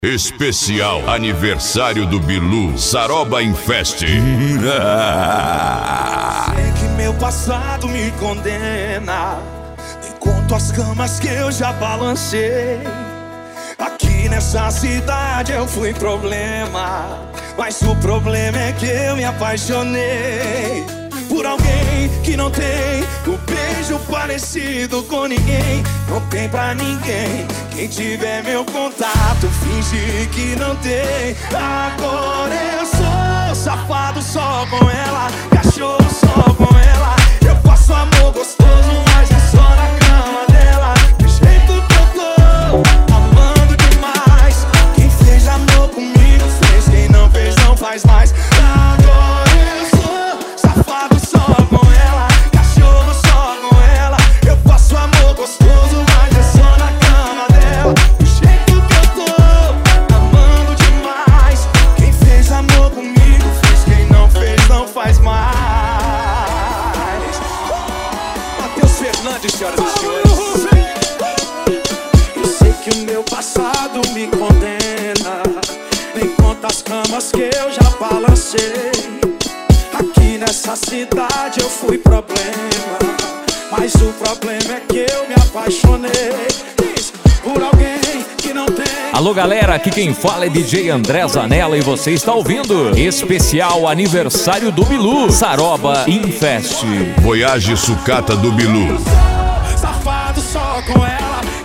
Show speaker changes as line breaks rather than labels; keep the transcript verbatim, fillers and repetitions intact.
Especial aniversário do Bilu, Saroba Infest.
Sei que meu passado me condena, nem conto as camas que eu já balancei. Aqui nessa cidade eu fui problema, mas o problema é que eu me apaixonei por alguém que não tem um beijo parecido com ninguém. Não tem pra ninguém. Quem tiver meu contato, finge que não tem. Agora eu sou safado só com ela, cachorro só com ela. Eu faço amor gostoso, mas é só na cama dela. Do jeito que eu tô, amando demais. Quem fez amor comigo fez, quem não fez não faz mais. Agora eu sou safado só com ela, cachorro só com ela. Eu faço amor gostoso, mas é só na cama dela. Do jeito que eu tô, amando demais. Quem fez amor comigo fez, quem não fez não faz mais. Matheus Fernandes, senhoras e senhores. Eu sei que o meu passado me condena, nem conta as camas que eu já balancei. Aqui nessa cidade eu fui problema, mas o problema é que eu me apaixonei por alguém que não tem.
Alô galera, aqui quem fala é D J André Zanella e você está ouvindo Especial Aniversário do Bilu, Saroba Infest.
Voyage Sucata do Bilu.
Safado só com ela,